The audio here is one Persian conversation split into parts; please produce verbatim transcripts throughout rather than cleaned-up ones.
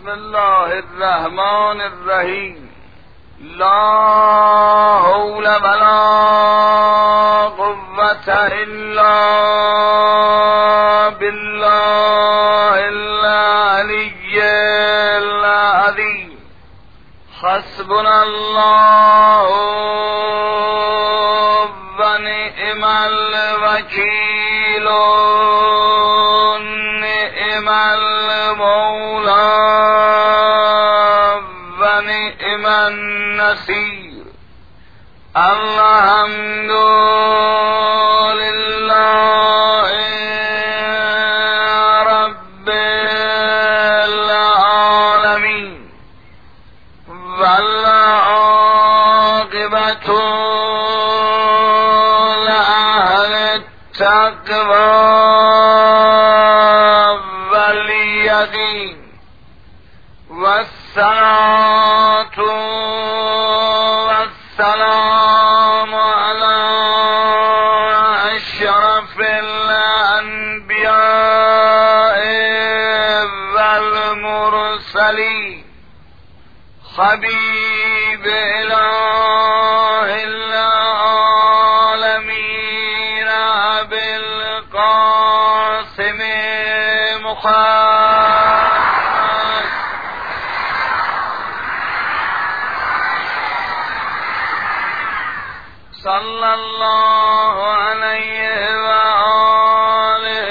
بسم الله الرحمن الرحیم. لا حول ولا قوة الا بالله العلی العظیم. حسبنا الله و نعم الوکیل نعم المولا و نعم النصیر. الحمد لله رب العالمین والعاقبة لأهل التقوى واليقين. والصلاة والسلام على أشرف الأنبياء والمرسلين. حبيب إله العالمين أبي القاسم محمد صلى الله عليه وآله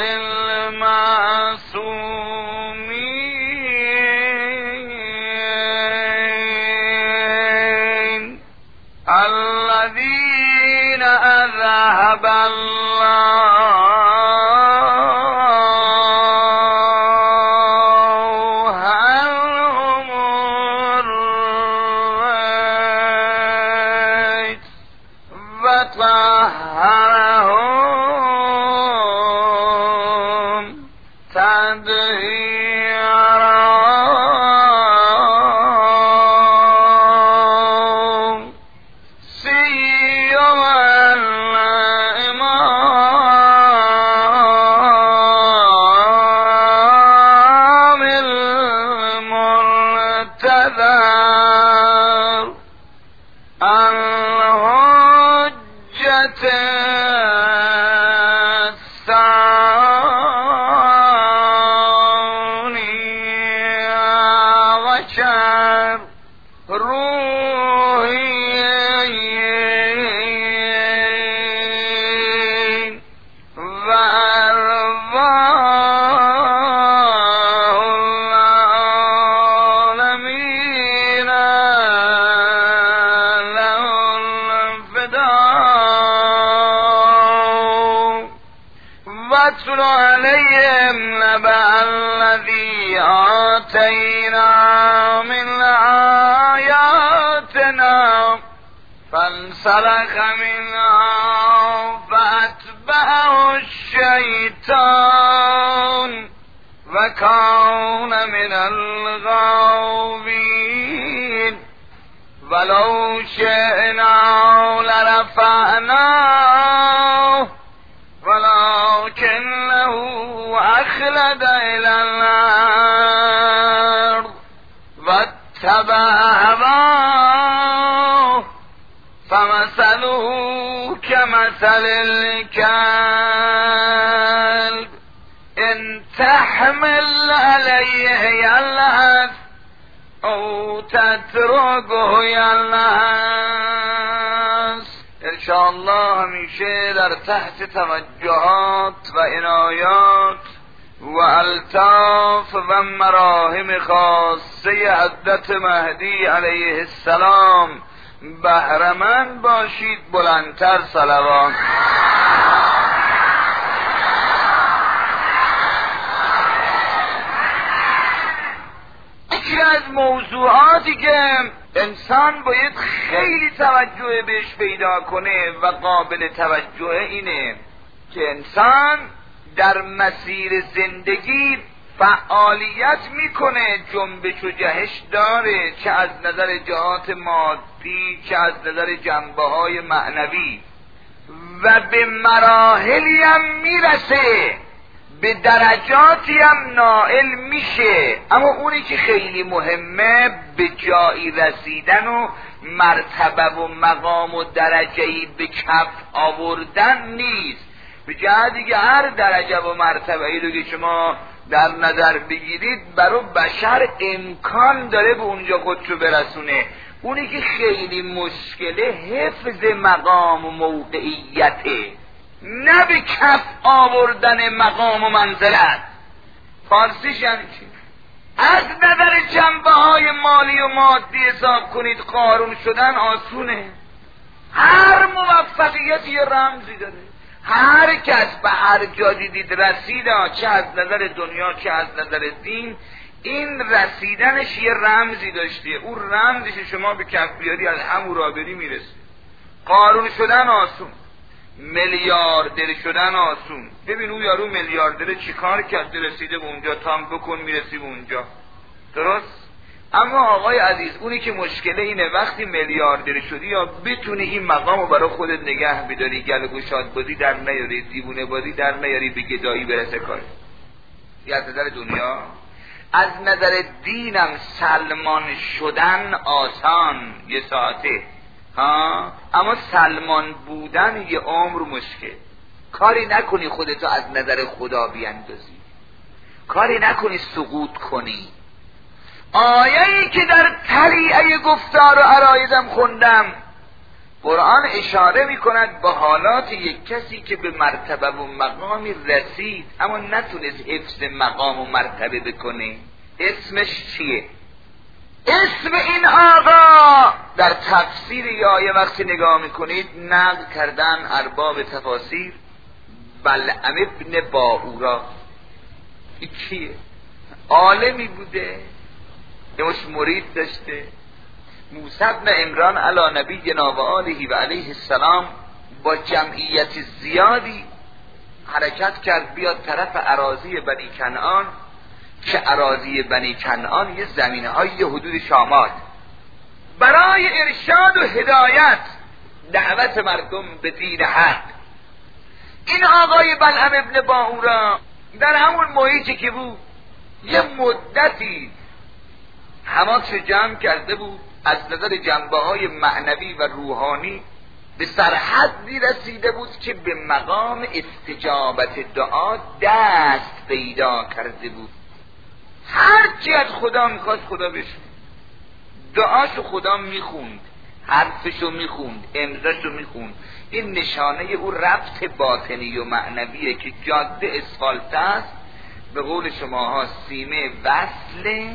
المعصومين الذين أذهب الله عنهم الرجس وطهرهم تطهيرا. سيما الإمام المنتظر الحجة الثانية وشر روحيين وأرواح العالمين له الفداء. واتل عليهم نبأ الذي آتينا من آياتنا فانسلخ منها فأتبعه الشيطان وكان من الغاوين. ولو شئنا لرفعناه ولكنه أخلد إلى الأرض واتبع هواه فمثله كمثل الكلب إن تحمل عليه يلهث أو تتركه يلهث. انشاءالله همیشه در تحت توجهات و عنایات و الطاف و مراهم خاصه حضرت مهدی علیه السلام بهره‌مند باشید. بلندتر صلوات. یکی از موضوعاتی که انسان باید خیلی توجه بهش پیدا کنه و قابل توجه اینه که انسان در مسیر زندگی فعالیت میکنه، جنبش و جهش داره، چه از نظر جهات مادی چه از نظر جنبه های معنوی، و به مراحلی هم میرسه به درجاتی هم نائل میشه، اما اونی که خیلی مهمه به جایی رسیدن و مرتبه و مقام و درجه‌ای به کف آوردن نیست. به جای دیگه هر درجه و مرتبه ای رو که شما در نظر بگیرید برای بشر امکان داره به اونجا خودشو برسونه. اونی که خیلی مشکله حفظ مقام و موقعیته، نه به کف آوردن مقام و منزلت. فارسیش یعنی چی؟ از نظر جنبه های مالی و مادی حساب کنید قارون شدن آسونه. هر موفقیت یه رمزی داره. هر کس به هر جا دیدید رسیده، چه از نظر دنیا چه از نظر دین، این رسیدنش یه رمزی داشته. اون رمزش شما به کف بیاری از همون را بری میرسی. قارون شدن آسون، میلیاردر شدن آسون. ببین اون یارو میلیاردر چی کار کرده رسیده به اونجا، تام بکن میرسی به اونجا، درست؟ اما آقای عزیز اونی که مشکله اینه وقتی میلیاردر شدی یا بتونی این مقام رو برای خودت نگه بداری، گل گشاد بازی در نیاری، دیوونه بازی در نیاری، به گدایی برسه کار. یا از نظر دنیا، از نظر دینم سلمان شدن آسان یه ساعته ها، اما سلمان بودن یه عمر مشکل. کاری نکنی خودتو از نظر خدا بیندازی، کاری نکنی سقوط کنی. آیه‌ای که در طلیعه گفتار و عرایزم خوندم، قرآن اشاره می کند به حالات یک کسی که به مرتبه و مقامی رسید اما نتونست حفظ مقام و مرتبه بکنه. اسمش چیه؟ اسم این آقا در تفسیر یه آیه وقتی نگاه میکنید نقل کردن ارباب تفاسیر، بلعم ابن باعورا. این کیه؟ عالمی بوده، یه مش مرید داشته. موسی بن عمران علی نبینا و آله و علیه السلام با جمعیت زیادی حرکت کرد بیاد طرف اراضی بنی کنعان، که اراضی بنی کنعان یه زمینه های یه حدود شامات، برای ارشاد و هدایت دعوت مردم به دین حق. این آقای بلعم ابن باعورا در همون محیطی که بود یه مدتی حماسش جمع کرده بود، از نظر جنبه های معنوی و روحانی به سرحدی رسیده بود که به مقام استجابت دعا دست پیدا کرده بود. هر چی از خدا میخواست خدا بشون، دعاشو خدا میخوند، حرفشو میخوند، امضاشو میخوند. این نشانه او ربط باطنی و معنویه که جاده اسفالت است، به قول شماها سیمه وصله،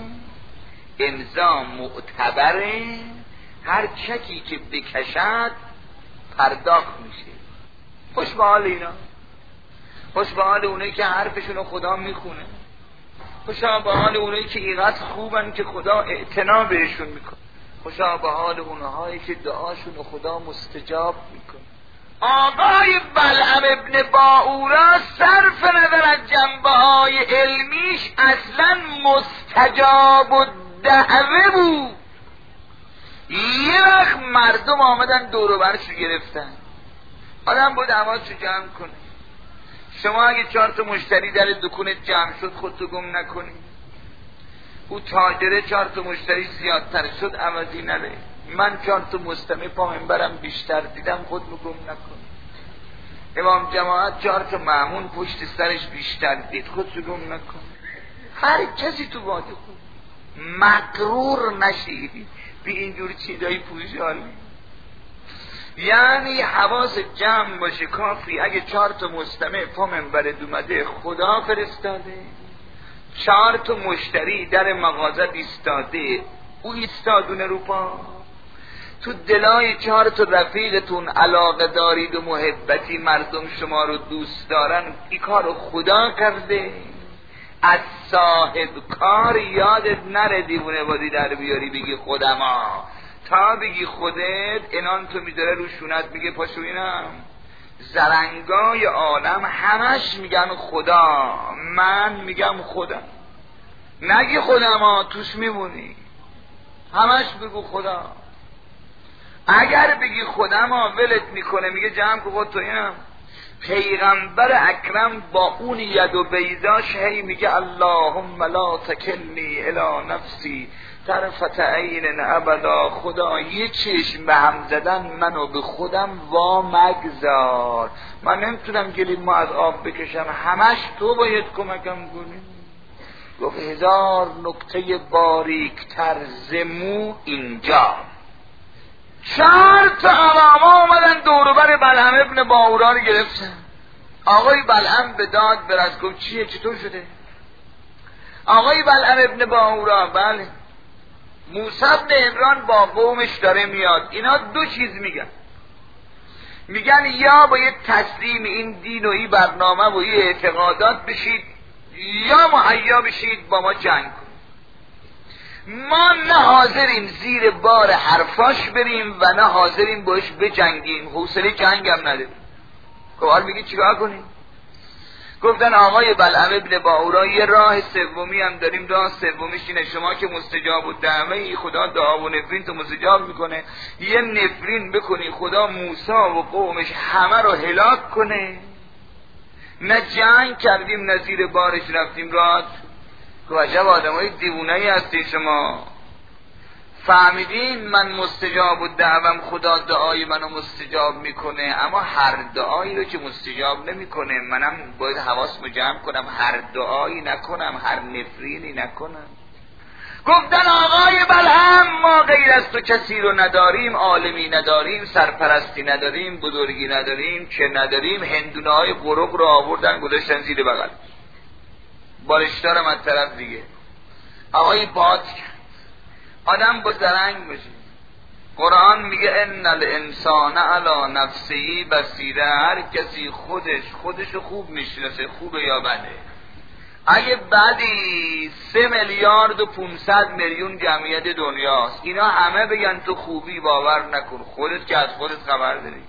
امضا معتبره، هر چکی که بکشد پرداخت میشه. خوش به حال اینا، خوش به حال اونایی که حرفشونو خدا میخونه، خوشا به حال اونایی که اینقدر خوبن که خدا اعتنا بهشون میکنه، خوشا به حال اونهایی که دعاشونو خدا مستجاب میکنه. آقای بلعم ابن باعورا صرف نظر از جنبه های علمیش اصلا مستجاب و دعوه بود. یه وقت مردم آمدن دور و برشو گرفتن، آدم بود حواسشو جمع کنه. شما اگه چهار تا مشتری در دکونت جمع شد خودتو گم نکنی، او تاجره چهار تا مشتری زیادتر شد عوضی نره. من چهار تا مستمع پا منبرم بیشتر دیدم خودمو گم نکنی. امام جماعت چهار تا مأمون پشت سرش بیشتر دید خودتو گم نکن. هر کسی تو واده خود مغرور نشید به اینجور چیزایی پوشالی. یعنی حواس جمع باشه کافی. اگه چهار تا مستمع پا منبرت اومده خدا فرستاده، چهار تا مشتری در مغازه ایستاده او ایستادونه رو پا، تو دلای چهار تا رفیقتون علاقه دارید و محبتی، مردم شما رو دوست دارن، این کار خدا کرده. از صاحب کار یادت نره دیوونه بازی در بیاری بگی خودما، تا بگی خودت انان تو میذاره رو شونت میگه پاشو اینم. زرنگای عالم همش میگن خدا، من میگم خودم. نگی خودما توش میمونی، همش بگو خدا. اگر بگی خودما ولت میکنه، میگه جمع که خود تو اینم. پیغمبر اکرم با اون ید و بیضاش هی میگه اللهم لا تکلنی الی نفسی طرفت عین ابدا، خدا یه چشم به هم زدن منو به خودم وا مگذار، من نمیتونم گلیمو از آب بکشم، همش تو باید کمکم کنی. گفت هزار نکته باریک تر زمو اینجا. چهار تا علامه آمدن دوروبر بلعم ابن باورا رو گرفتن. آقای بلعم به داد برس، گفت چیه، چطور شده؟ آقای بلعم ابن باورا، بله موسی بن عمران با قومش داره میاد، اینا دو چیز میگن، میگن یا باید تسلیم این دین و این برنامه و این اعتقادات بشید یا مهیا بشید با ما جنگ کنید. ما نه حاضریم زیر بار حرفاش بریم و نه حاضریم باش بجنگیم، حوصله جنگ هم نداریم. گوار میگی چیکار کنیم؟ گفتن آقای بلعم ابن باورا یه راه سومی هم داریم، راه سومیش اینه شما که مستجاب الدعوه ای، خدا دعا و نفرین تو مستجاب میکنه، یه نفرین بکنی خدا موسی و قومش همه رو هلاک کنه. نه جنگ کردیم نه زیر بارش رفتیم راه. تو عجب آدمای دیوونه‌ای هستی شما، فهمیدین من مستجاب الدعوام، خدا دعای منو مستجاب میکنه، اما هر دعایی رو که مستجاب نمیکنه منم باید حواسمو جمع کنم هر دعایی نکنم، هر نفرینی نکنم. گفتن آقای بلعم ما غیر از تو کسی رو نداریم، عالمی نداریم، سرپرستی نداریم، بزرگی نداریم، که نداریم. هندونه های قرق رو آوردن گذاشتن زیر بغل، بالشتارم از طرف دیگه. آقای باد آدم با زرنگ باشه. قرآن میگه ان الانسان علی نفسه بصیره، هر کسی خودش خودشو خوب میشناسه، خوبه یا بده. اگه بعدی سه میلیارد و پونصد میلیون جمعیت دنیاست، اینا همه بگن تو خوبی، باور نکن، خودت که از خودت خبر داری.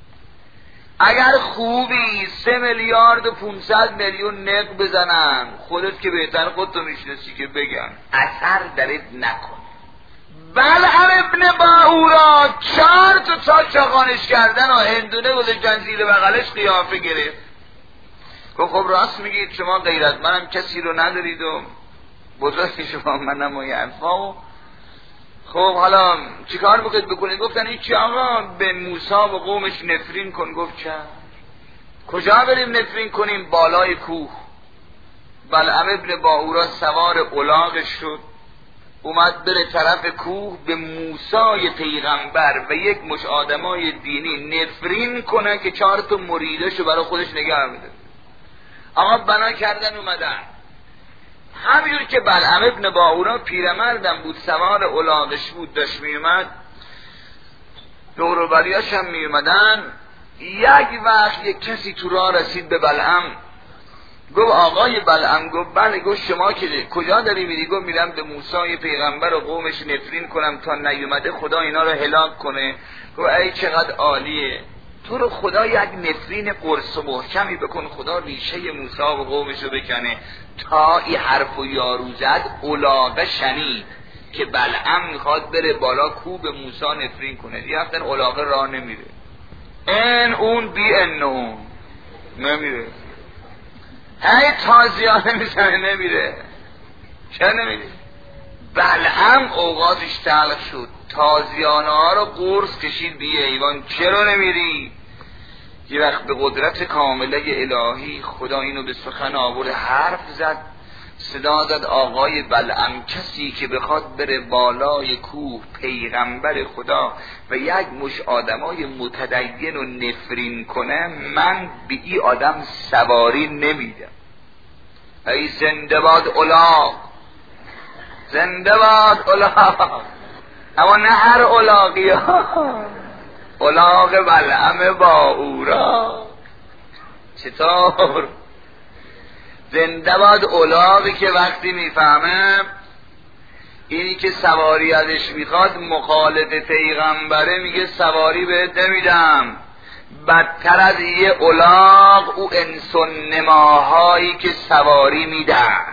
اگر خوبی سه میلیارد و پونصد میلیون نق بزنن، خودت که بهتر خودتو میشناسی که بگن، اثر درت نکن. بلعم ابن باورا چهار تا تا چاقانش کردن و هندونه گذاشتن زیر بغلش، قیافه گرفت. گفت خب راست میگید شما غیرت منم کسی رو ندارید و بزرگی شما منم و یعفا. خب حالا چیکار میکنید بکنید؟ گفتن این چی آقا؟ به موسی و قومش نفرین کن. گفت چه؟ کجا بریم نفرین کنیم؟ بالای کوه. بلعم ابن باورا سوار الاغش شد، اومد بره طرف کوه به موسی پیغمبر و یک مش آدمای دینی نفرین کنه که چهار تا مریدشو برای خودش نگه میده. آقا بنا کردن اومدن، همینجور که بلعم ابن باورا پیرمردم بود، سوار الاغش بود، داشت میومد، دور و بریاش هم میومدن. یک وقت یک کسی تو راه رسید به بلعم، گفت آقای بلعم. گفت بله. گفت شما که کجا داری میری؟ گفت میرم به موسی پیغمبر و قومش نفرین کنم تا نیومده خدا اینا رو هلاک کنه. گفت ای چقدر عالیه، تو رو خدا یک نفرین قرص و محکمی بکن، خدا ریشه موسی و قومش رو بکنه. تا این حرف و یارو زد الاغه شنید که بلعم میخواد بره بالا کوه به موسی نفرین کنه. یه هفتن الاغه راه نمیره، این اون بی ان اون نمیره، هی تازیانه میزنه نمیره. چرا نمیره؟ بلعم اوقاتش تلخ شد، تازیانه ها رو قرص کشید بی ایوان. چرا نمیری؟ یه وقت به قدرت کامله الهی خدا اینو به سخن آورد، حرف زد، صدا زد آقای بلعم کسی که بخواد بره بالای کوه پیغمبر خدا و یک مش آدمای متدین و نفرین کنه، من به این آدم سواری نمیدم. ای زنده باد الاغ، زنده باد الاغ، اما نه هر الاغی ها، الاغ بلعم باورا. چطور؟ زنده باد الاغی که وقتی میفهمه اینی که سواری ازش میخواد مخالف پیغمبره، میگه سواری بهت نمیدم. بدتر از یه الاغ او انسان نماهایی که سواری میدن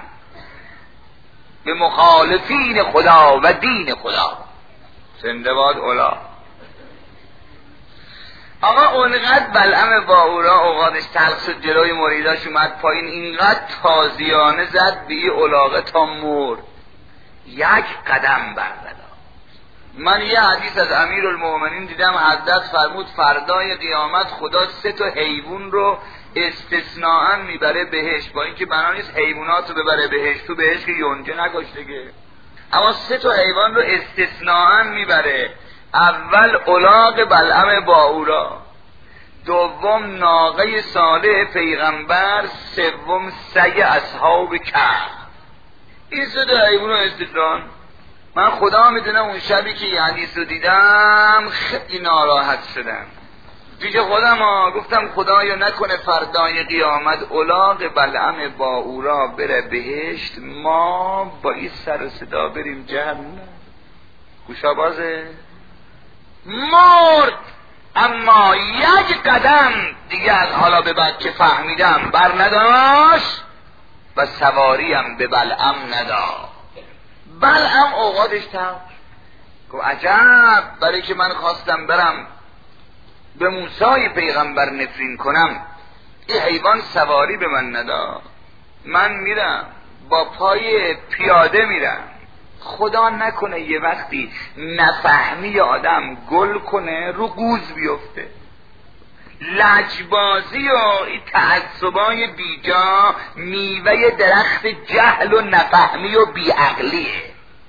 به مخالفین خدا و دین خدا. زنده باد الاغ. آقا اونقدر بلعم باورا اوقاتش تلخ شد، جلوی مریداش اومد پایین، اینقدر تازیانه زد به یه الاغه تا مرد، یک قدم برداشت. من یه حدیث از امیرالمومنین دیدم، حضرت فرمود فردای قیامت خدا سه تا حیوان رو استثناءً میبره بهشت، با اینکه بنا نیست حیوانات رو ببره بهشت، تو بهشت که یونجه نکشته که، اما سه تا حیوان رو استثناءً میبره. اول الاغ بلعم باورا، دوم ناقه صالح پیغمبر، سوم سگ اصحاب کهف. این سه تا حیوان رو استثناء. من خدا میدونه اون شبی که یه حدیث رو دیدم خیلی ناراحت شدم پیش خودم ها، گفتم خدایا نکنه فردای قیامت الاغ بلعم باورا بره بهشت، ما با این سر و صدا بریم جهنم. گوشا بازه مرد، اما یک قدم دیگه از حالا به بعد که فهمیدم بر نداشت و سواریم به بلعم نداشت. بلعم اوقاتش تم گفت عجب، برای که من خواستم برم به موسی پیغمبر نفرین کنم، این حیوان سواری به من نداد، من میرم با پای پیاده میرم. خدا نکنه یه وقتی نفهمی آدم گل کنه رو گوز بیفته. لجبازی و این تعصبای بیجا میوه درخت جهل و نفهمی و بیعقلیه.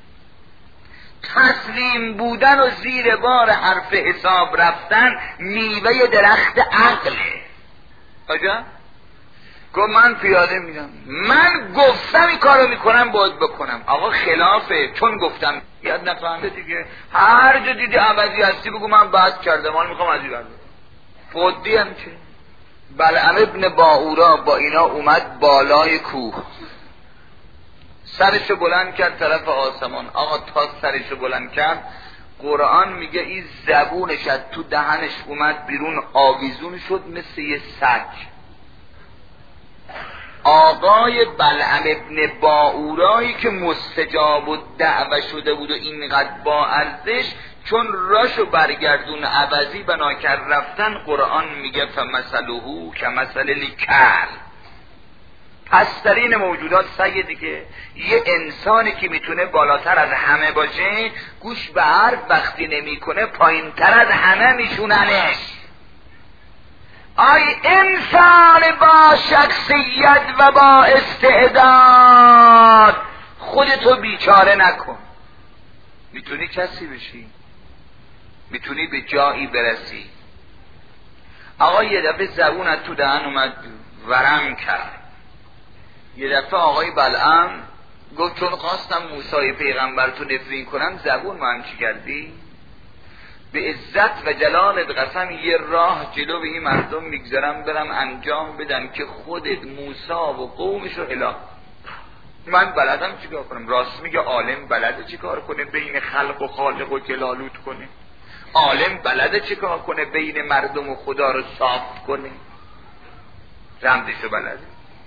تسلیم بودن و زیر بار حرف حساب رفتن میوه درخت عقله. آجا گفت من پیاده میرم، من گفتم این کارو میکنم باید بکنم. آقا خلافه، چون گفتم یاد نفهمده دیگه، هر جا دیدی عوضی هستی بگو من بحث کردم، من میخوام از این بردم فودی هم چه. بلعم ابن باورا با اینا اومد بالای کوه، سرشو بلند کرد طرف آسمان. آقا تا سرشو بلند کرد، قرآن میگه این زبونش از تو دهنش اومد بیرون، آویزون شد مثل یه سگ. آقای بلعم ابن باورایی که مستجاب و دعوه شده بود و اینقدر با ارزش، چون راشو برگردون عوضی بنا کرد رفتن، قرآن میگه فمثله کمثل الکلب. پسترین موجودات سگ دیگه. یه انسانی که میتونه بالاتر از همه باشه، گوش به حرف وقتی نمیکنه پایین تر از همه میشوننش. آی انسان با شخصیت و با استعداد، خودتو بیچاره نکن. میتونی کسی بشی، میتونی به جایی برسی. آقا یه دفعه زبون از تو دهن اومد ورم کرد. یه دفعه آقای بلعم گفت چون خواستم موسی پیغمبر تو نفرین کنم، زبون من چی کردی؟ به عزت و جلالت قسم یه راه جلو به این مردم میگذارم برم انجام بدم که خودت موسی و قومشو هلاک. من بلدم چیکار کنم؟ راست میگه عالم بلده چیکار کنه بین خلق و خالق و جلالوت کنه؟ عالم بلده چیکار کنه بین مردم و خدا رو صاف کنه؟ رمزشو بلده.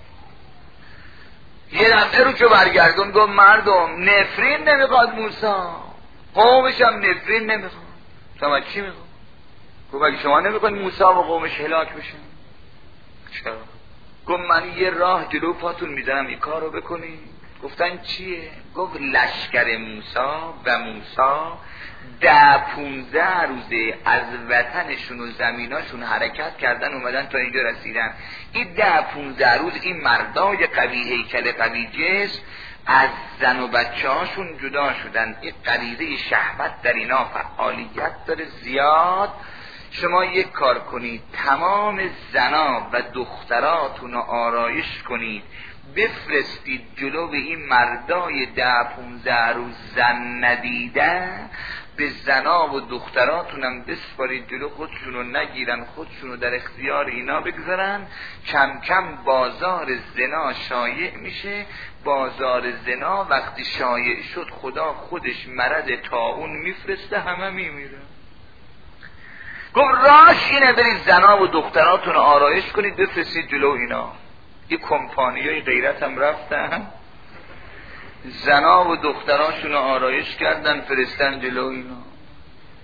یه دفعه رو چو برگردون گفت مردم نفرین نمیخواد موسی، قومش هم نفرین نمیخواد. شما چی میخواد؟ گفت اگه شما نمیخواد موسی و قومش هلاک بشن چرا؟ گفت من یه راه جلو پاتون میزنم این کار رو بکنی. گفتن چیه؟ گفت لشکر موسی و موسی ده پونزه روزه از وطنشون و زمیناشون حرکت کردن اومدن تا اینجا رسیدن. این ده پونزه روز این مردای قوی هیکل قوی جسم از زن و بچه هاشون جدا شدن. این غریزه شهوت در اینا فعالیت داره زیاد. شما یک کار کنید، تمام زنا و دختراتون رو آرایش کنید، بفرستید جلو به این مردای ده پونزه روز زن ندیده، به زنا و دختراتونم بسپارید جلو، خودشونو نگیرن، خودشونو در اختیار اینا بگذارن. کم کم بازار زنا شایع میشه. بازار زنا وقتی شایع شد خدا خودش مرض طاعون میفرسته، همه میمیره. گفت راش اینه برید زنا و دختراتون آرایش کنید بفرستید جلو اینا. یه کمپانیای غیرت هم رفتن زنا و دختراشون آرایش کردن فرستن جلو اینا.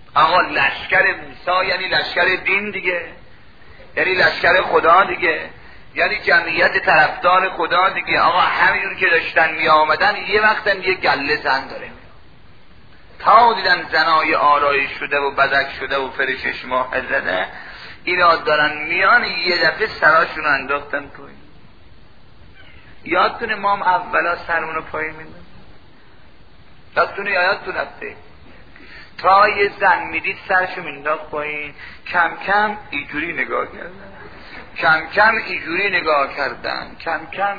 آقا لشکر موسی یعنی لشکر دین دیگه، یعنی لشکر خدا دیگه، یعنی جمعیت طرفدار خدا دیگه. آقا همینجور که داشتن می آمدن یه وقتن یه گله زن داره تا دیدن زنای آرایش شده و بدک شده و فرشش ماه زده، اینا دارن میان، یه دفعه سراشون انداختن پایین. یادتونه ما هم اولا سرمونو پایین میدن؟ یادتونه یا یادتون رفته؟ تا یه زن میدید سرشو مینداخت پایین، کم کم اینجوری نگاه کردن، کم کم اینجوری نگاه کردن، کم کم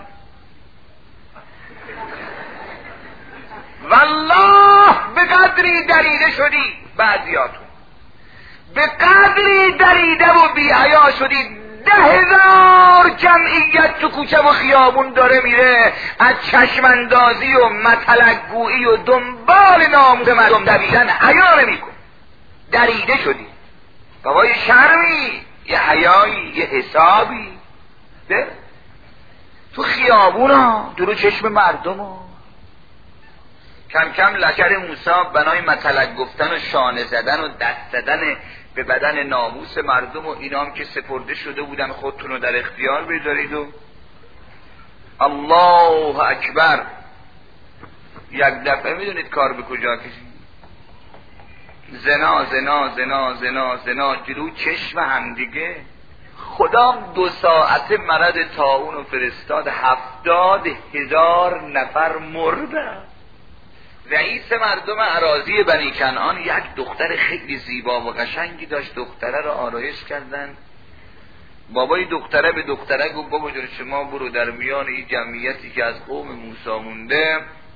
والله به قدری دریده شدی بعضیاتون، به قدری دریده و بی‌حیا شدی، ده هزار جمعیت تو کوچه و خیابون داره میره، از چشماندازی و مطلقگویی و دنبال ناموس مردم دویدن حیا نمیکن. دریده شدی بابای شرمی، یه حیایی، یه حسابی ده تو خیابونا درو چشم مردم ها. کم کم لشکر موسی بنای مطلق گفتن و شانه زدن و دست زدن به بدن ناموس مردم و اینام که سپرده شده بودن خودتون رو در اختیار بذارید و الله اکبر. یک دفعه میدونید کار به کجا کشید؟ زنا زنا زنا زنا زنا جلو چشم هم دیگه. خدا دو ساعت مرض طاعون و فرستاد، هفتاد هزار نفر مردن. رئیس مردم اراضی بنی کنعان یک دختر خیلی زیبا و قشنگی داشت، دختره را آرایش کردن. بابای دختره به دختره گفت بابا جان شما برو در میان این جمعیتی که از قوم موسی مونده،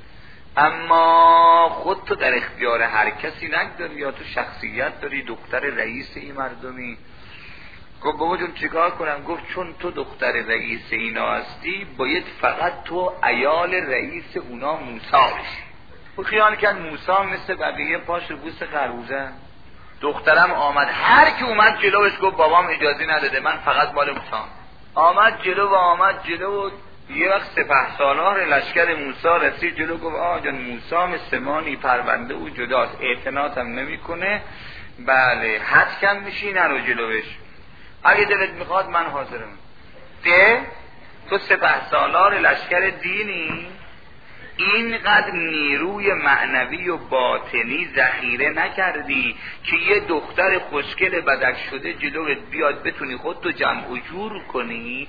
اما خود تو در اختیار هر کسی نگذاری، یا تو شخصیت داری، دختر رئیس این مردمی. گفت بابا جون چیکار کنم؟ گفت چون تو دختر رئیس اینا هستی باید فقط تو عیال رئیس اونا موسی بشی. و خیال کرد موسی مثل بقیه پاش رو بوس خربوزه. دخترم آمد، هر کی اومد جلوش گفت بابام اجازه نداده، من فقط مال موسی. آمد جلو و آمد جلو و یه وقت سپه سالار لشکر موسی رسید جلو، گفت آقا جان موسی مثل مانی پرونده و جداست، اعتنات هم نمی کنه، بله حد کم میشی نرو جلوش، اگه دلت میخواد من حاضرم. ده تو سپه سالار لشکر دینی، اینقدر نیروی معنوی و باطنی ذخیره نکردی که یه دختر خوشگل بدک شده جلوت بیاد بتونی خودتو جمع و جور کنی؟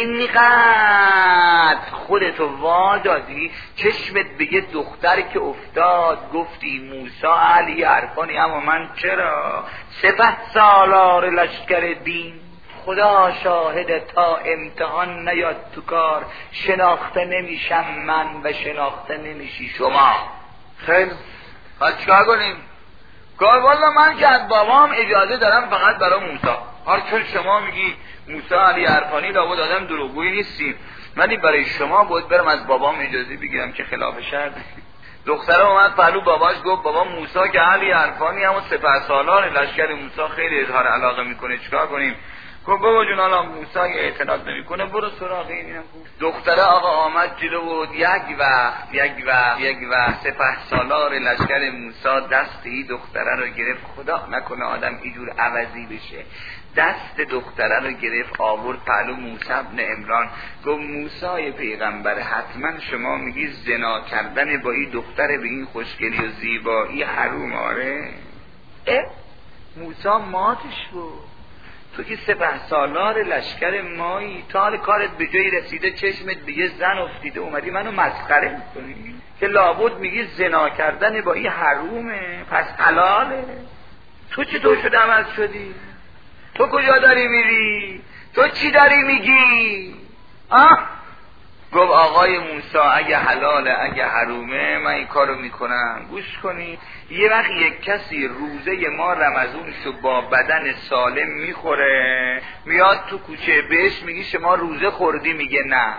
اینقدر خودتو وادادی چشمت به یه دختر که افتاد گفتی موسی علی عرفانی، اما من چرا سپه سالار لشکر دین؟ خدا شاهد تا امتحان نیاد تو کار شناخته نمیشم من و شناخته نمیشی شما. خیلی خواهد چکار کنیم؟ کار والا من که از بابام اجازه دارم فقط برای موسی. هر چون شما میگی موسی علی عرفانی لابد آدم دروغگویی نیستیم، ولی برای شما باید برم از بابام اجازه بگیرم که خلاف شرط. دختره اومد پهلو باباش گفت بابا موسی که علی عرفانی همون سپه سالار لشکر موسی خیلی اظهار علاقه میکنه، چیکار کنیم؟ گفت بابا جون حالا موسی اعتراض نمیکنه برو سراغ اینم. دختره آقا آمد جلو بود، یک وقت یک وقت یک وقت سپه سالار لشکر موسی دست این دختره رو گرفت، خدا نکنه آدم اینجور عوضی بشه، دست دختره رو گرفت آورد پهلو موسی ابن عمران، گفت موسی پیغمبر حتما شما میگی زنا کردن با این دختر به این خوشگلی و زیبایی حروم؟ آره. اه موسی ماتش بود، تو که سپه سالار لشکر مایی، تا حال کارت به جایی رسیده چشمت به یه زن افتیده اومدی منو مسخره میکنی که لابد میگی زنا کردن با این حرومه پس حلاله؟ تو چطور شده عمل شدی؟ تو کجا داری میری؟ تو چی داری میگی؟ آه؟ گفت آقای موسی اگه حلاله اگه حرومه من این کارو میکنم. گوش کنی، یه وقت یک کسی روزه ما رمضونشو با بدن سالم میخوره، میاد تو کوچه بهش میگی شما روزه خوردی؟ میگه نه.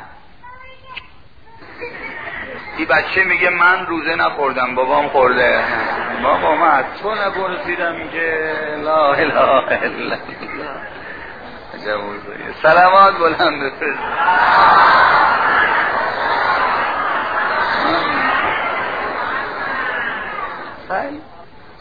این بچه میگه من روزه نخوردم بابام خورده. بابا من از تو نپرسیدم که لا اله الا الله. سلامات بلند بفرست.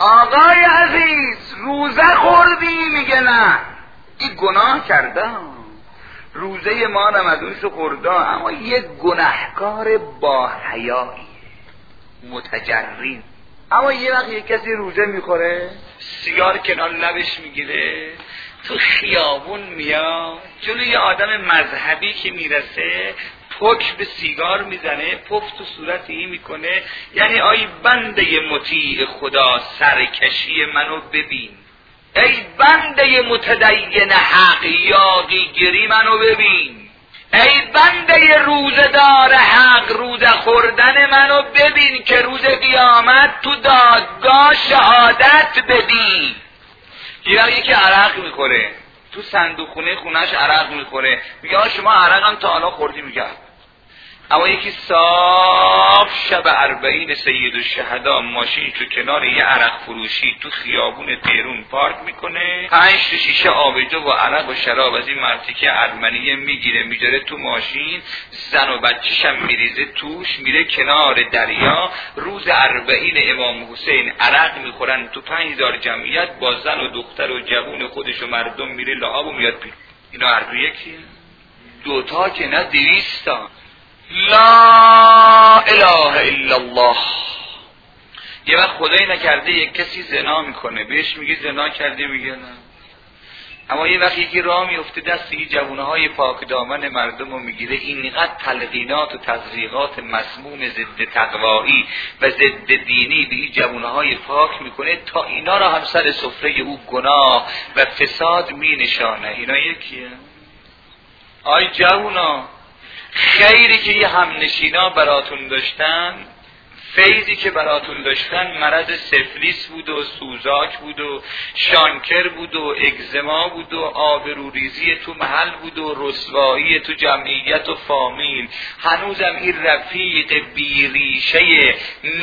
آقای عزیز روزه خوردی؟ میگه نه. این گناه کردم، روزه ما رمضانشو خوردم، اما یک گناهکار با حیایی متجرین. اما یه وقت یک کسی روزه میخوره، سیگار کنار لبش میگیره، تو خیابون میاد جلوی یه آدم مذهبی که میرسه پک به سیگار میزنه، پف تو صورت این میکنه، یعنی آی بنده مطیع خدا سرکشی منو ببین، ای بنده متدین حق یاغیگری منو ببین، ای بنده روزدار حق روزه خوردن منو ببین که روز قیامت تو دادگاه شهادت بدی. یکی که عرق میخوره تو صندوق خونه خونش عرق میخوره، میگه شما عرق هم تا حالا خوردی؟ میگه اما یکی صاف شب اربعین سید الشهدا ماشین تو کنار یه عرق فروشی تو خیابون تهران پارک میکنه، پنج تا شیشه آبجو و عرق و شراب از این مرتیکه ارمنیه میگیره میذاره تو ماشین، زن و بچه‌ش هم میریزه توش، میره کنار دریا، روز اربعین امام حسین عرق میخورن تو پنج هزار جمعیت با زن و دختر و جوون خودش و مردم، میره لعاب و میاد بیرون. اینا هر دو یکی، دوتا که نه دویستا. لا اله الا الله. یه وقت خدایی نکرده یک کسی زنا میکنه، بهش میگه زنا کردی، میگه نه. اما یه وقت یکی راه میفته دست این جوونه های پاک دامن مردم رو میگیره، اینقدر تلقینات و تزریقات مسموم ضد تقوایی و ضد دینی به این جوونه های پاک میکنه تا اینا را هم سر سفره او گناه و فساد مینشانه. اینا یکیه. آی جوونا، خیری که یه همنشینا براتون داشتن، فیضی که براتون داشتن، مرض سفلیس بود و سوزاک بود و شانکر بود و اگزما بود و آبروریزی تو محل بود و رسوایی تو جمعیت و فامیل. هنوزم این رفیق بیریشه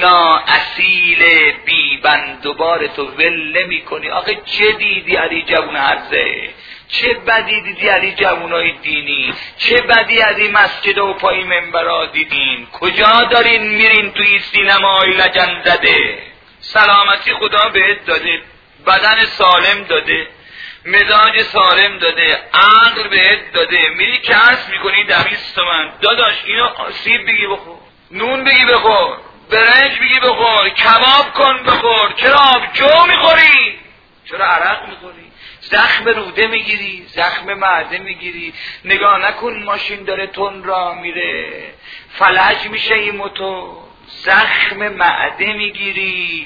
نااصیل بی بندوبار تو ول نمی کنی. آخه چه دیدی علی جوون عرضه؟ چه بدی دیدی علی جوانای دینی؟ چه بدی از این مسجد و پای منبرا دیدین؟ کجا دارین میرین توی سینمای لجن زده؟ سلامتی خدا بهت داده، بدن سالم داده، مزاج سالم داده، عقل بهت داده، میری کسب میکنی دویست تومن. داداش اینو سیب بگی بخور، نون بگی بخور، برنج بگی بخور، کباب کن بخور. چرا آبجو میخوری؟ چرا عرق میخوری؟ زخم روده میگیری، زخم معده میگیری. نگاه نکن ماشین داره تون را میره، فلج میشه این موتور، زخم معده میگیری،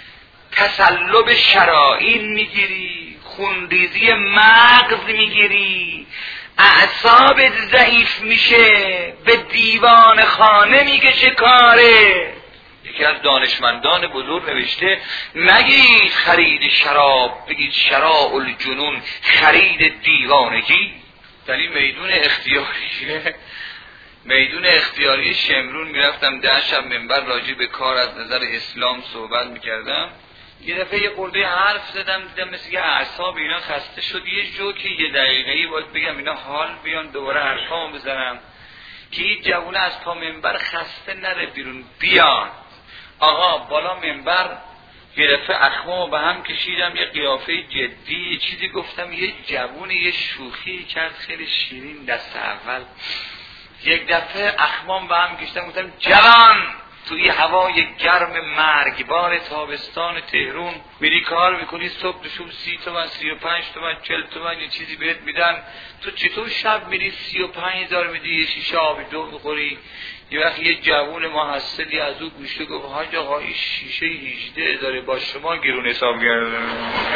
تصلب شرائین میگیری، خونریزی مغز میگیری، اعصابت ضعیف میشه، به دیوان خانه میکشه کاره. یکی از دانشمندان بزرگ نوشته نگید خرید شراب، بگید شراء الجنون، خرید دیوانگی. در این میدون اختیاری میدون اختیاری شمرون میرفتم ده شب منبر راجع به کار از نظر اسلام صحبت میکردم. یه دفعه یه خورده حرف زدم، دیدم مثل که اعصاب اینا خسته شد، یه جو که یه دقیقه‌ای باید بگم اینا حال بیان دوباره حرفامو بزنم که این جوونه از پا منبر خسته نره بیرون. بیان آقا بالا منبر یه دفعه اخمامو به هم کشیدم، یه قیافه جدی یه چیزی گفتم، یه جوونه یه شوخی کرد خیلی شیرین دست اول. یک دفعه اخمام به هم کشیدم گفتم جوان، توی هوای گرم مرگبار تابستان تهران میری کار میکنی، صبح شب سی تومن، سی و پنج تومن، چل تومن یه چیزی بهت میدن، تو چطور شب میری سی و پنج هزار میدی یه شیشه آبجو میخوری؟ یه وقت یه جوون محصلی از او گوشته گفت حاج آقا این شیشه هجده هزاره با شما گرون حساب کردم.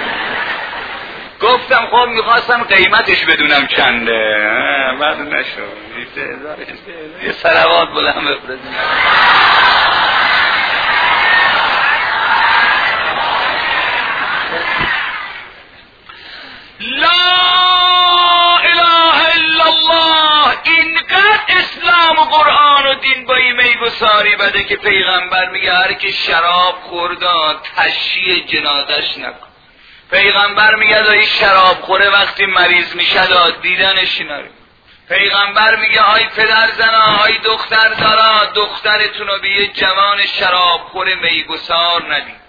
گفتم خب میخواستم قیمتش بدونم چنده، بعد نشد. هجده هزار یه صلوات بلند بفرستیم. لا اله الا الله. اینقدر اسلام و قرآن و دین با این میگساری بده که پیغمبر میگه هر که شراب خورداد تشییع جنازش نکن. پیغمبر میگه آی شراب خوره وقتی مریض میشه داد دیدنش نری. پیغمبر میگه آی پدر زنا، آی دختر دارا، دخترتون رو به یه جوان شراب خوره میگسار ندید.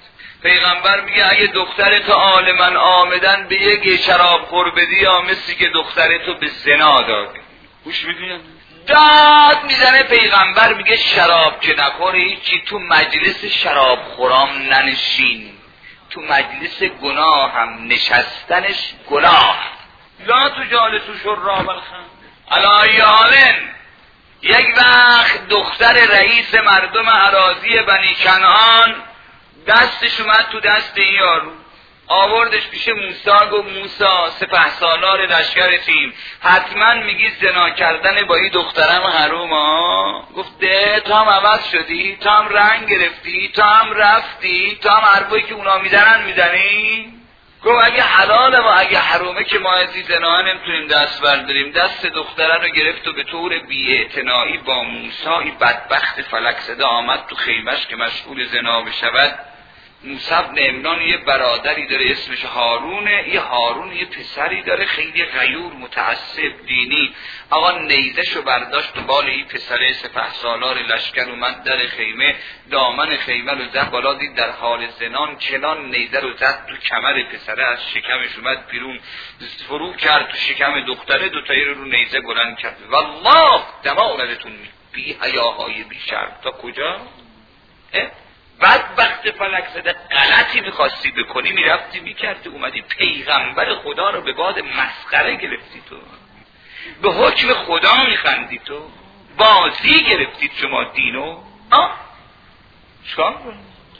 پیغمبر میگه اگه دخترت عالما آمدن به یک شراب خور بدی یا مثلی که دخترتو به زنا دادی. گوش میدونی؟ داد میزنه پیغمبر میگه شراب که نخوری هیچی، تو مجلس شراب خورام ننشین، تو مجلس گناه هم نشستنش گناه. لا تو جالسو شراب الخمر علی حالن. یک وقت دختر رئیس مردم اراضی بنی کنعان دستش اومد تو دست این یارو، آوردش پیش موسی، گفت موسی سپهسالار لشکر تیم حتما میگی زنا کردن با این دخترم حروم ها. گفت ده تو هم عوض شدی، تو هم رنگ گرفتی، تو هم رفتی، تو هم حرفایی که اونا میزنن میزنی. گفت اگه حلاله و اگه حرومه که ما از این زنا نمیتونیم دست برداریم. دست دختره رو گرفت و به طور بی‌اعتنایی با موسی بدبخت فلک زده آمد تو خیمش که مشغول زنا بشود. موسی بن عمران یه برادری داره اسمش هارونه، یه هارون یه پسری داره خیلی غیور متعصب دینی. آقا نیزشو برداشت و بال این پسره سپهسالار لشکر اومد در خیمه، دامن خیمه رو زد بالا، دید در حال زنان کلان نیزه رو زد تو کمر پسره، از شکمش اومد بیرون، فرو کرد تو شکم دختره، دوتایی رو رو نیزه بلند کرد. والله دماغتون بی حیاهای بی شرم تا کجا؟ بعد وقت فلک زده غلطی میخواستی بکنی میرفتی میکردی، اومدی پیغمبر خدا رو به باد مسخره گرفتی، تو به حکم خدا میخندی، تو بازی گرفتید شما دینو. آه چکار کنی؟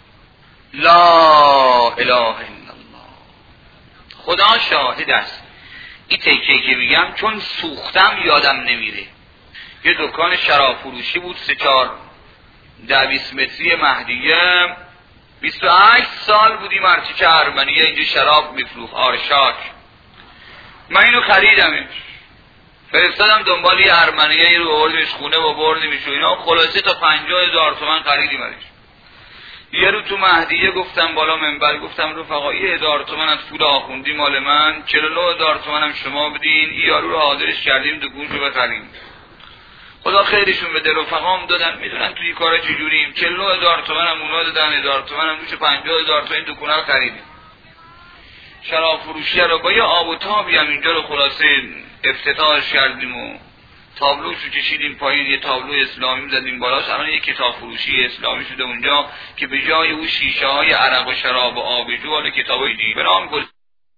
لا اله الا الله. خدا شاهد است این تکیه که میگم چون سوختم یادم نمیره. یه دکان شراب فروشی بود، سه چار ده بیست متری مهدیه، بیست و هشت سال بودیم ارتش ارمنیه اینجا شراب میفروخت، آرشاک. من اینو خریدمش، فرستادم دنبال یه ارمنیه رو بردیمش خونه و بردیمش و اینا، خلاصه تا پنجاه هزار تومن خریدیمش. یه رو تو مهدیه گفتم بالا منبر، گفتم رفقا یه هزار تومن از پول آخوندی مال من، چهل و نه هزار تومن هم شما بدین، این یارو رو حاضرش کردیم دو گوش رو بخریم. خدا خیرشون بده، رفقام دادن، میدونن توی کارا چجوریم، چهل و نه هزار تومن هم اونا دادن، هزار تومن هم روش پنجاه هزار تومن این دکونه رو خریدیم. شراب فروشی رو با یه آب و تابی هم اینجا رو خلاصه افتتاحش کردیم و تابلوشو کشیدیم پایین، یه تابلو اسلامی زدیم بالاش، الان یه کتاب فروشی اسلامی شده اونجا که به جای اون شیشه های عرق و شراب و آبجو حالا کتابای دیگه به نام گل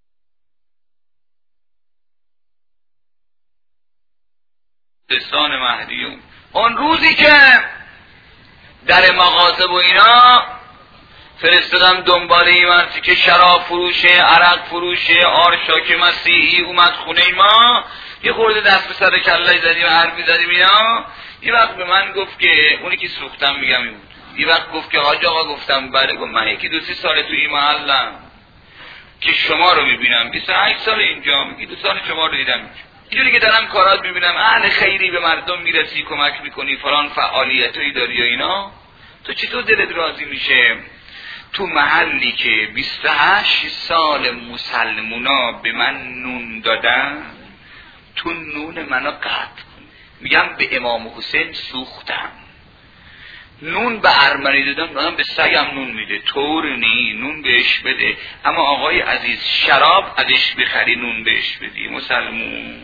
دستان مهدیون. اون روزی که در مغازه و اینا فرستادم دنبال این مرسی که شراب فروشه، عرق فروشه، آرشاک مسیحی اومد خونه ما، یه خورده دست به سر کله‌ای زدیم، حرفی زدیم اینا. یه وقت به من گفت که اونی که سوختم میگم این بود، یه وقت گفت که حاج آقا، گفتم بله. گفت من یکی دو سی ساله تو این محلم که شما رو میبینم، بیست و هشت سال اینجا، میگی دو سال شما رو دیدم اینجوری که دارم کارات میبینم، اهل خیری به مردم میرسی، کمک میکنی، فلان فعالیتایی داری و اینا، تو چطور دلت راضی میشه تو محلی که بیست و هشت سال مسلمونا به من نون دادن تو نون منو قطع کن؟ میگم به امام حسین سوختم، نون به ارمنی دادم، دادم به سگم نون میده، طور نی نون بهش بده، اما آقای عزیز شراب ازش بخری نون بهش بدی. مسلمون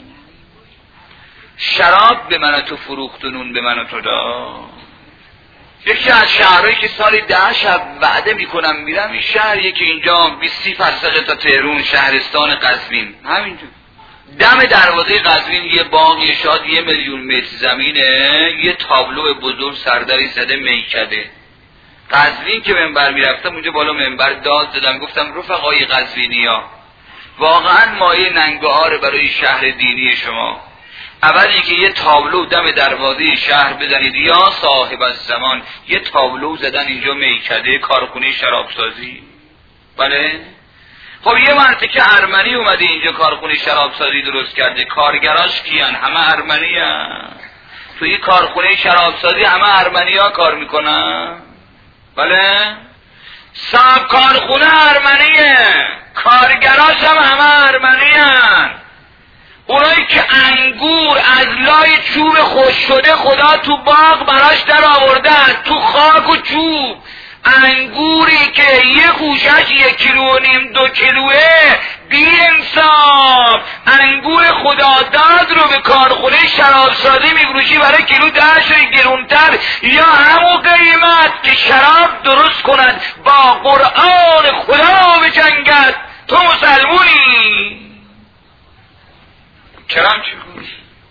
شراب به من تو فروخت و نون به من تو داد. یکی از شهرهایی که سالی ده شب وعده میکنم میرم، این شهریه که اینجا بیستی فرسخه تا تهرون، شهرستان قزوین، همینجور دم دروازه قزوین یه باغ، یه شاد یه میلیون متر زمینه، یه تابلو بزرگ سردری زده میکده. قزوین که منبر میرفتم اونجا بالا منبر داد زدم، گفتم رفقای قزوینی ها واقعا مایه ننگهاره برای شهر دینی شما. اولی که یه تابلو دم دروازه شهر بزنید، یا صاحب الزمان یه تابلو زدن اینجا میکده، کارخونه شرابسازی. بله خب یه مرتبه که ارمنی اومده اینجا کارخونه شرابسازی درست کرده، کارگراش کیان؟ همه ارمنی هن. توی کارخونه شرابسازی همه ارمنی ها کار میکنن. بله صاحب کارخونه ارمنیه، کارگراش هم همه ارمنی هن. اونایی که انگور از لای چوب خوش شده خدا تو باغ براش در آورده، تو خاک و چوب انگوری که یه خوشش یک کیلو و نیم دو کیلوه، بی انصاف انگور خداداد رو به کارخونه شراب سازی میفروشی برای کیلو ده شوی گرونتر، یا همون قیمت که شراب درست کند با قرآن خدا بجنگد. تو مسلمونی؟ کرم چی خوش؟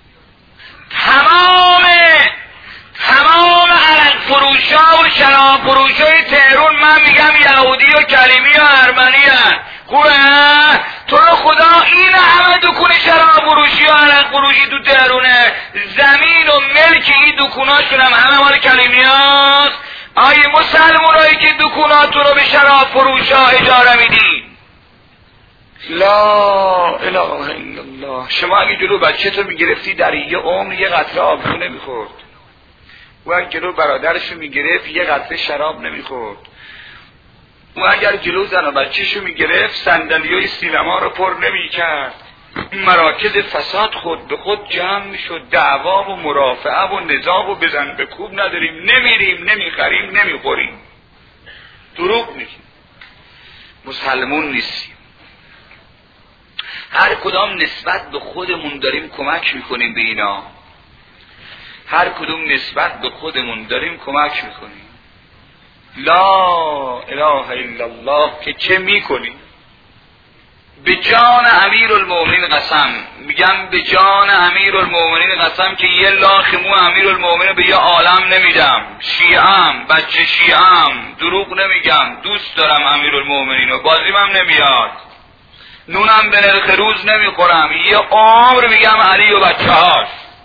تمام تمام عرق فروشا و شراب فروشای تهران من میگم یهودی و کلیمی و ارمنی هن. خوبه؟ تو رو خدا این همه دکون شراب فروشی و عرق فروشی تو تهرونه، زمین و ملک این دکوناشون هم همه مال کلیمی هاست. آیه مسلمون هایی که دکوناتون رو به شراب فروشا اجاره میدین، لا اله الا الله. شما اگه جلو بچه تو میگرفتی در یه عمر یه قطره آبجو نمیخورد، او اگه جلو برادرشو میگرفت یه قطره شراب نمیخورد، او اگر جلو زن و بچهشو میگرفت صندلیای سینما رو پر نمیکرد. مراکز فساد خود به خود جمع میشد، دعوا و مرافعه و نزاع و بزن به کوب نداریم، نمیریم نمیخریم نمیخوریم، دروغ میگیم، مسلمون نیستیم. هر کدام نسبت به خودمون داریم کمک میکنیم به اینا، هر کدوم نسبت به خودمون داریم کمک میکنیم. لا اله الا الله که چه میکنیم؟ به جان امیرالمومنین قسم، میگم به جان امیرالمومنین قسم که یه لاخ مو امیرالمومنین به یه عالم نمیدم. شیعم، بچه شیعم، دروغ نمیگم، دوست دارم امیرالمومنین و بازیم هم نمیاد، نونم به نرخ روز نمیخورم، یه عمر میگم علی و بچه هاش.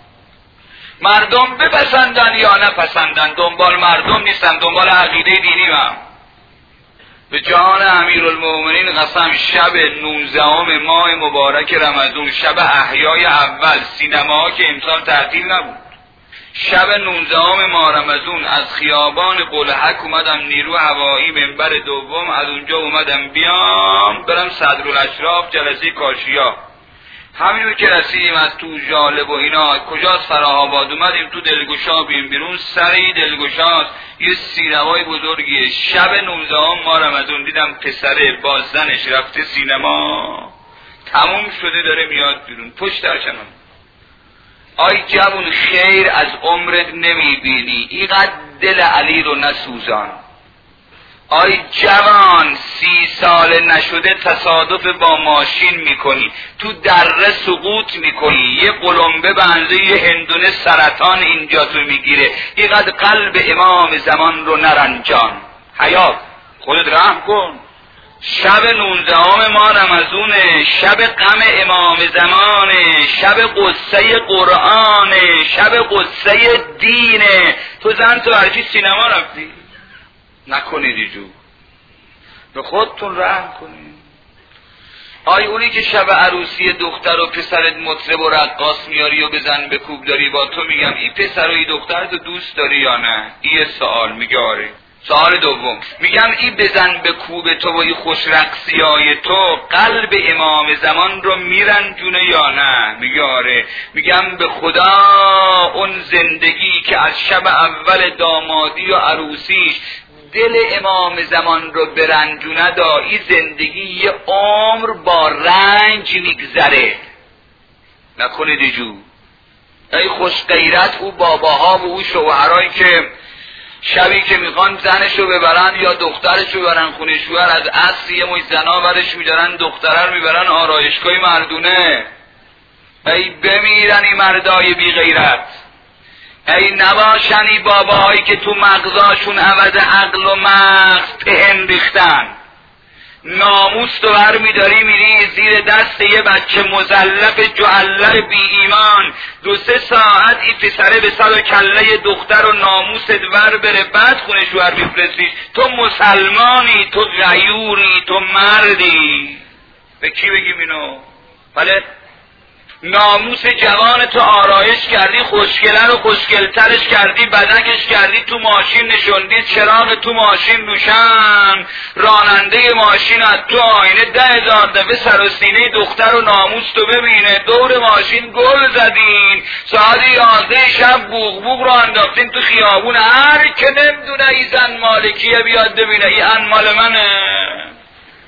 مردم بپسندن یا نپسندن، دنبال مردم نیستم، دنبال عقیده دینی هم. به جان امیرالمومنین قسم شب نوزدهم ماه مبارک رمضان، شب احیای اول، سینما که امسال تعطیل نبود، شب نوزدهم ماه رمضان از خیابان قلحک اومدم نیرو هوایی منبر دوم، از اونجا اومدم بیام برم صدرالاشراف جلسه کاشیا. همینو که رسیدیم از تو جالب و اینا، کجاست فراه‌آباد، اومدیم تو دلگشا بیم بیرون، سری دلگشاست یه سینمای بزرگیه. شب نوزدهم ماه رمضان دیدم پسره با زنش رفته سینما، تموم شده داره میاد بیرون، پشت درچنم. آی جوون خیر از عمرت نمیبینی، اینقدر دل علی رو نسوزان. آی جوان سی سال نشده تصادف با ماشین میکنی، تو دره سقوط میکنی، یه قلمبه بنزه یه هندونه سرطان اینجا تو میگیره، اینقدر قلب امام زمان رو نرنجان. حیات خودت رحم کن. شب نوزدهم ماه رمضونه، شب غم امام زمانه، شب قصه قرآنه، شب قصه دینه، تو زن تو هرچی سینما رفتی. نکنید ایجو، به خودتون رحم کنید. آی اونی که شب عروسی دختر و پسرت مطرب و رقاص میاری و بزن به کوب داری، با تو میگم این پسر و این دخترت رو دوست داری یا نه؟ این سوال. میگه آره. سوال دوم میگم این بزن به کوب تو و این خوش رقصی های تو قلب امام زمان رو میرنجونه یا نه؟ میگه آره. میگم به خدا اون زندگی که از شب اول دامادی و عروسیش دل امام زمان رو برنجونه دا، این زندگی یه عمر با رنج میگذره. نکنه دیجو. ای خوش غیرت او باباها و او شوهرایی که شبی که میخوان زنشو ببرن یا دخترشو ببرن خونه شوهر، از اصل یه مش زنا برش میدارن، دختره رو میبرن آرایشگاه مردونه. ای بمیرن این مردای بی غیرت، ای نباشن این باباهایی که تو مغزاشون عوض عقل و مغز پهن ریختن. ناموس تو بر میداری میری زیر دست یه بچه مزلف جعلق بی ایمان، دو سه ساعت این پسره به سر و کله دختر و ناموست ور بره، بعد خونه شوهر میفرستیش. تو مسلمانی، تو غیوری، تو مردی. به کی بگیم اینو؟ بله ناموس جوان تو آرایش کردی، خوشگله رو خوشگلترش کردی، بدنش کردی، تو ماشین نشوندی، چراغ تو ماشین روشن، راننده ماشین از تو آینه ده هزار دفعه سر و سینه دختر و ناموس تو ببینه، دور ماشین گل زدین، ساعت یازده شب بوغ بوغ رو انداختین تو خیابون، هر که نمیدونه ای زن مالکیه بیاد ببینه ای ان مال منه.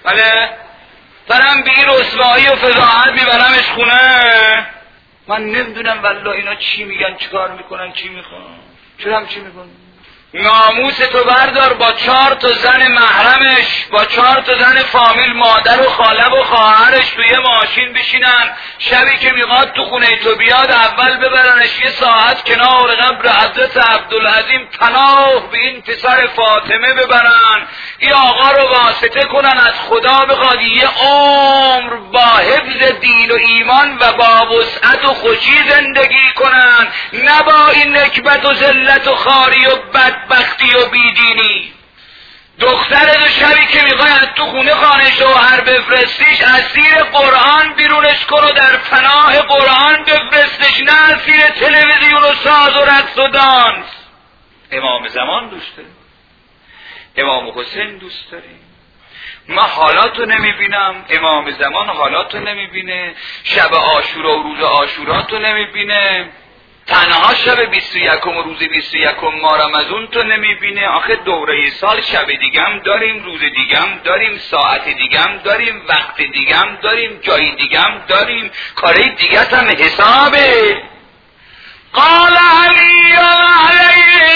بله برم بی رسوایی و فضاحت میبرمش خونه. من نمیدونم والله اینا چی میگن، چیکار میکنن، چی میخوان، چرا هم چی میکنن. ناموس تو بردار با چهار تا زن محرمش، با چهار تا زن فامیل، مادر و خاله و خواهرش توی ماشین بشینن، شبی که میخواد تو خونه تو بیاد اول ببرنش یه ساعت کنار قبر حضرت عبدالعظیم پناه به این پسر فاطمه ببرن، این آقا رو واسطه کنن از خدا بخواد یه عمر با حفظ دین و ایمان و با وسعت و خوشی زندگی کنن، نه با این نکبت و ذلت و خاری و بدبختی و بیدینی. دختر دو شبی که میخواید تو خونه خانه شوهر بفرستیش، از زیر قرآن بیرونش کن و در پناه قرآن بفرستش، نه از زیر تلویزیون و ساز و رقص و دانس. امام زمان دوست داریم، امام حسین دوست داریم. ما حالاتو نمیبینم، امام زمان حالاتو نمیبینه، شب عاشورا و روز عاشوراتو نمیبینه، تنها شب بیست و یکم و روز بیست و یکم ماه رمضان تو نمیبینه. آخه دوره سال شب دیگم داریم، روز دیگم داریم، ساعت دیگم داریم، وقت دیگم داریم، جای دیگم داریم، کاری دیگه هم حسابه. قال علی علیه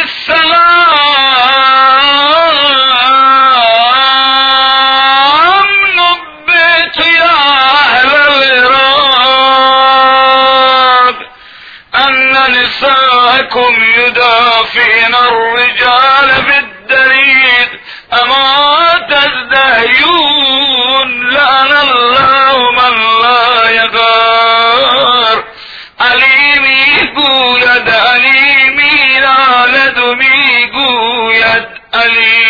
السلام نبت یا اهل العراق ان نساءكم يدافعن الرجال بالدريد اما تزدهيون لعن الله من لا يغار. علی میگوید، علی میراند و میگوید، علی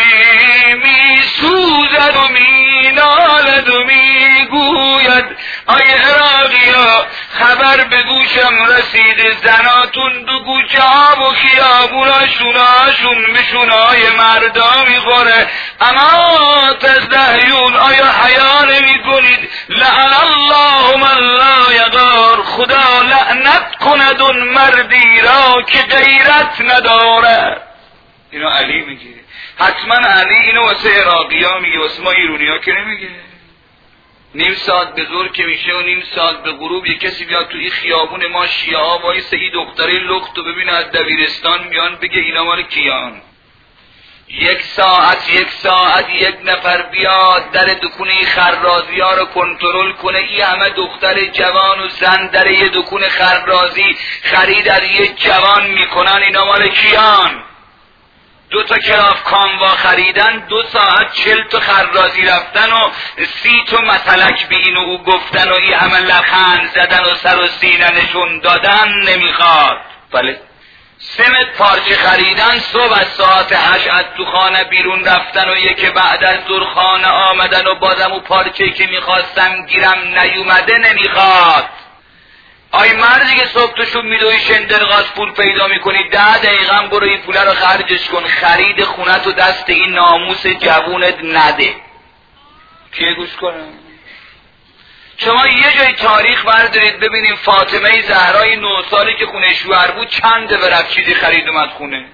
میسوزد و مینالد و میگوید ای عراقیا خبر به گوشم رسیده زناتون دو گوچه ها و خیابونا شوناشون به شونای مردا میخوره، اما تزدهیون آیا حیا نمی کنید؟ لعن الله من لا یغار، خدا لعنت کند اون مردی را که غیرت نداره. اینو علی میگه، حتما علی اینو واسه عراقی ها میگه، واسه ما ایرونی ها که نمیگه. نیم ساعت به زور که میشه و نیم ساعت به غروب یک کسی بیاد تو این خیابون ما شیعه ها وایسه این دختره لختو ببینه از دبیرستان میان بگه اینا مال کیان. یک ساعت یک ساعت یک نفر بیاد در دکونه خرازی ها رو کنترل کنه، این همه دختر جوان و زن در یه دکون خرازی خرید از یه جوان میکنن، اینا مال کیان؟ دو تا کلاف کاموا خریدن، دو ساعت چل تا خرازی رفتن و سی تا مسلک به این و او گفتن و این همه لبخند زدن و سر و سینه نشون دادن نمیخواد. بله سمت پارچه خریدن، صبح از ساعت هشت از تو خانه بیرون رفتن و یکی بعد از دور خانه آمدن و بازم او پارچه که میخواستم گیرم نیومده نمیخواد. آی مردی که صبح تو شب میدوی شندرغاز پول پیدا میکنی، ده دقیقه هم برو این پوله رو خرجش کن، خرید خونت و دست این ناموس جوونت نده. کیه گوش کنم؟ شما یه جای تاریخ بردارید ببینیم فاطمه زهرای نه سالی که خونه شوهر بود چند برف چیزی خرید اومد خونه.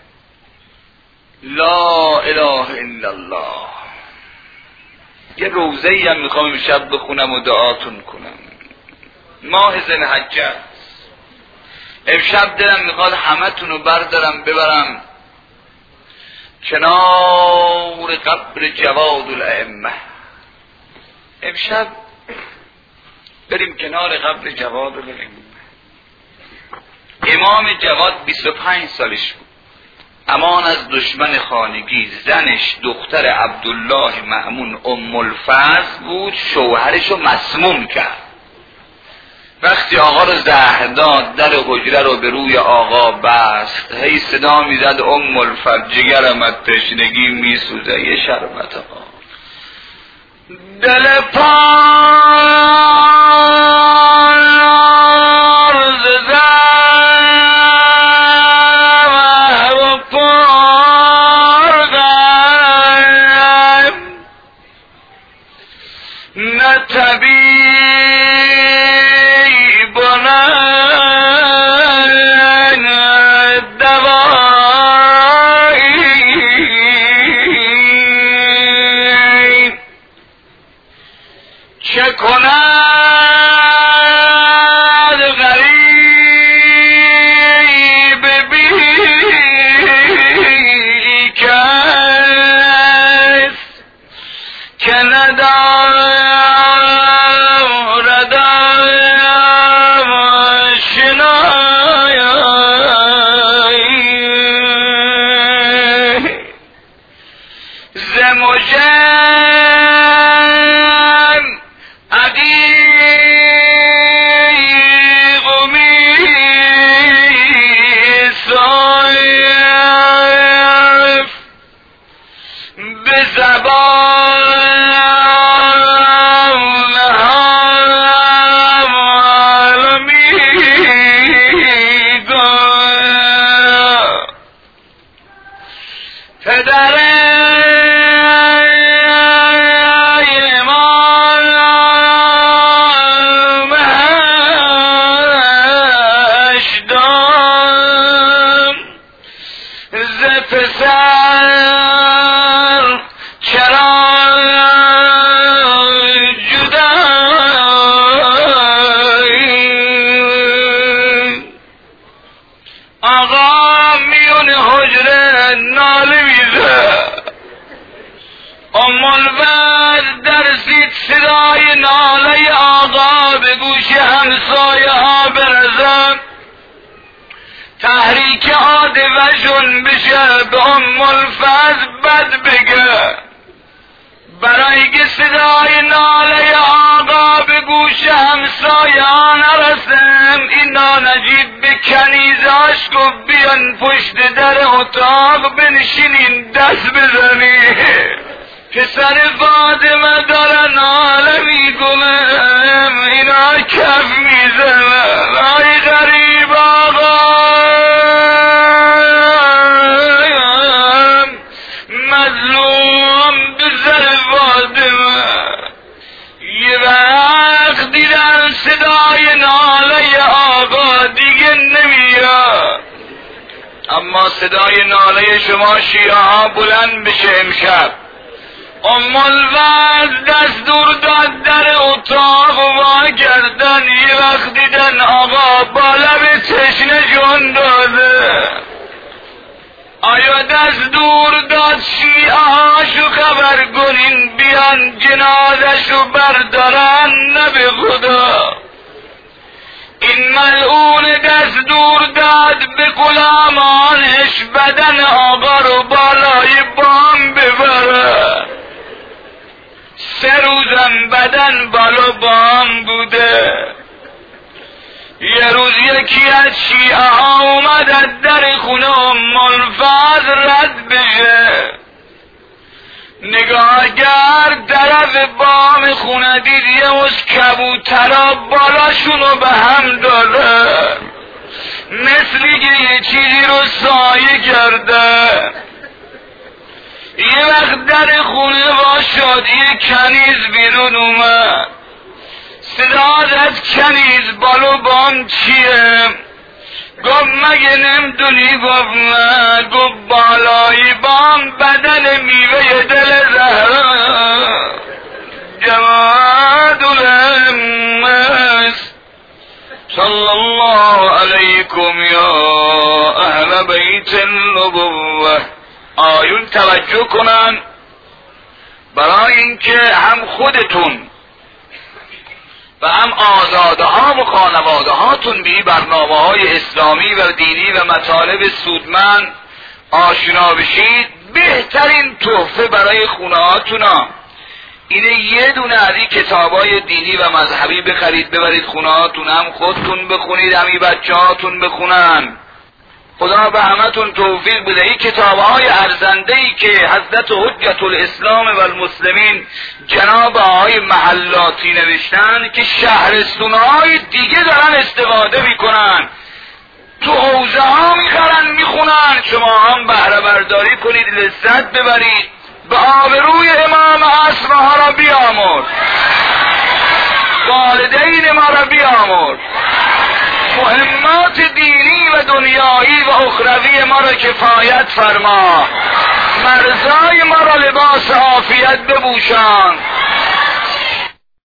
لا اله الا الله. یه روزه ای هم میخوام امشب بخونم و دعاتون کنم. ماه ذوالحجه است. امشب دلم میخواد همه تونو بردارم ببرم کنار قبر جواد الائمه. امشب بریم کنار قبر جواد الائمه. امام جواد بیست و پنج سالش بود، امان از دشمن خانگی. زنش دختر عبدالله مأمون ام الفضل بود، شوهرشو مسموم کرد. وقتی آقا رو زهر داد در حجره رو به روی آقا بست، هی صدا میزد ام الفضل جگرم از تشنگی میسوزه یه شربت آقا. دل پار زدم و پاردم نتبی بکند غریب بی کس که ندارد آشنایی ز مژم عدیق و می‌سایف به زبان حال می‌گویم پدر پسر چرا جدایی آقا میون حجره ناله میزه ام الولد درسید صدای ناله آقا به گوش همسایه ها برزد تحریک عاطفه‌شون بشه به ام الفضل بد بگه برای که صدای ناله آقا به گوش همسایه ها نرسم اینا نجیب به کنیزاش گفت بیان پشت در اتاق بنشینین دست بزنی پسر فاطمه داره ناله میکنم اینا کف میزنن ای غریب آقا مظلوم به سر فاطمه یه وقت دیدن صدای ناله آقا دیگه نمیاد اما صدای ناله شما شیعه ها بلند بشه امشب ام الولد دستور داد در اتاق وا کردن یه وقت دیدن آقا با لب تشنه جون داده آیا دستور داد شیعه هاشو خبر کنین بیان جنازشو بردارن نه به خدا این ملعون دستور داد به غلامانش بدن آقا رو بالای بام ببره سه روزم بدن بالا بام بوده یه روز یکی از شیعه ها اومد از در خونه ام الفضل رد بشه نگاه کرد طرف بام خونه دید یه از کبوترها بالاشونو به هم داره مثلی که یه چیزی رو سایه کرده یه وقت در خونه وا شد یه کنیز بیرون اومد صدا زد کنیز بالو بام چیه گفت مگه نمیدونی گفت نه گفت بالای بام بدن میوه دل زهرا جماعت الامس صلی الله علیکم یا اهل بیت النبوه آیون توجه کنن برای اینکه هم خودتون و هم آزاده ها و خانواده هاتون به برنامه های اسلامی و دینی و مطالب سودمند آشنا بشید بهترین تحفه برای خونه هاتونا اینه یه دونه از این کتابای دینی و مذهبی بخرید ببرید خونه هاتون هم خودتون بخونید همی بچه هاتون بخونن خدا به همتون توفیق بده این کتابهای ارزنده‌ای که حضرت حجت الاسلام و المسلمین جناب آقای محلاتی نوشتن که شهرستونهای دیگه دارن استفاده میکنن تو حوزه ها میخرن میخونن شما هم بهره برداری کنید لذت ببرید به آبروی امام عصر ها را بیامرز والدین ما را بیامرز مهمات دینی و دنیایی و اخروی ما را کفایت فرما مرزای ما را لباس عافیت بپوشان